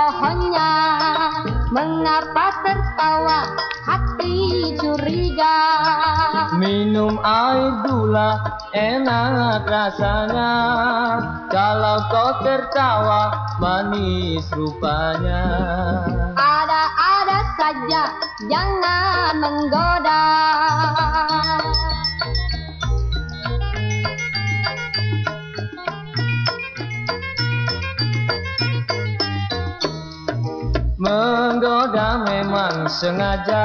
pohonnya. Mengapa tertawa hati curiga? Minum air gula enak rasanya, kalau kau tertawa manis rupanya. Ada-ada saja, jangan menggoda. Menggoda memang sengaja,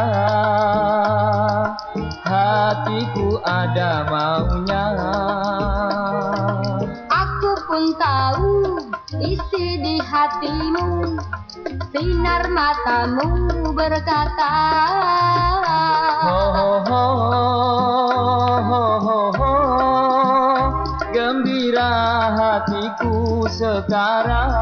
hatiku ada maunya. Aku pun tahu isi di hatimu, sinar matamu berkata. Ho ho ho ho ho ho, gembira hatiku sekarang.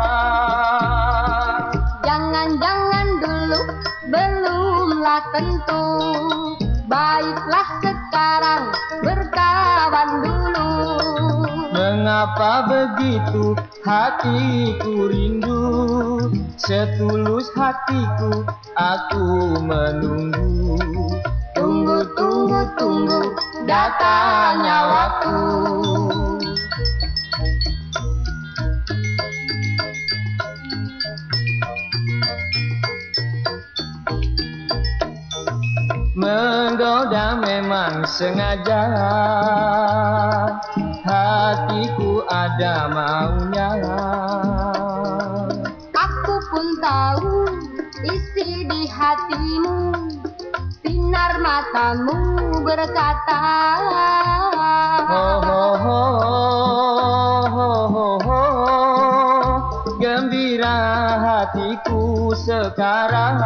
Jangan-jangan dulu, belumlah tentu. Baiklah sekarang, berkawan dulu. Mengapa begitu hatiku rindu, setulus hatiku aku menunggu. Tunggu, tunggu, tunggu, datangnya waktu. Menggoda memang sengaja, hatiku ada maunya. Aku pun tahu isi di hatimu, sinar matamu berkata. Ho ho ho ho ho ho, gembira hatiku sekarang.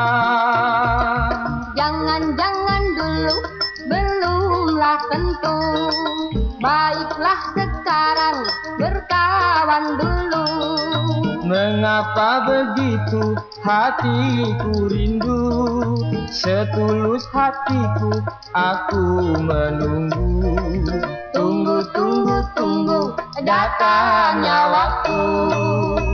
Jangan-jangan dulu, belumlah tentu. Baiklah sekarang, berkawan dulu. Mengapa begitu hatiku rindu, setulus hatiku aku menunggu. Tunggu, tunggu, tunggu, datangnya waktu.